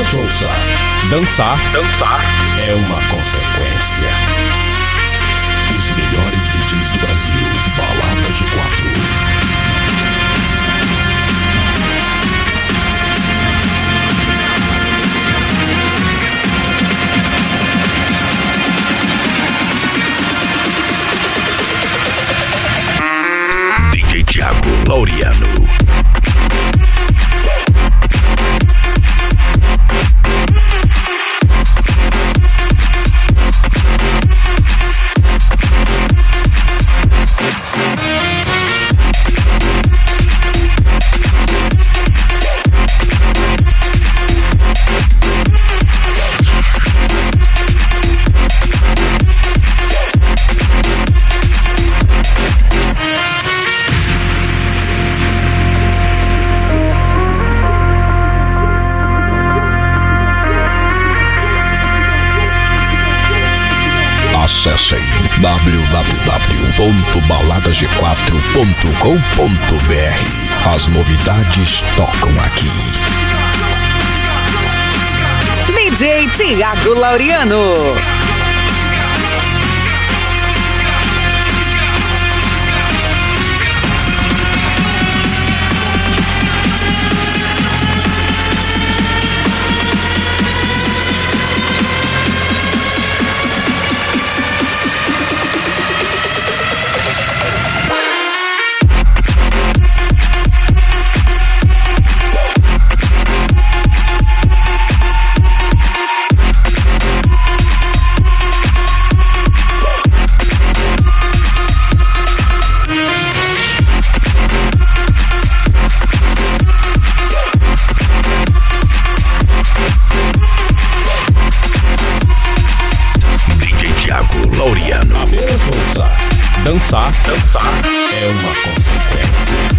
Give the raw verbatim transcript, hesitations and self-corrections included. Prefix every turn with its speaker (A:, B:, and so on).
A: Souza. Dançar, dançar é uma consequência. Os melhores D Js do Brasil, balada de quatro. D J Thiago Laureano. Acessem w w w ponto baladas g quatro ponto com ponto b r. As novidades tocam aqui.
B: D J Thiago Laureano. Laureano. Souza. Dançar, dançar é uma consequência.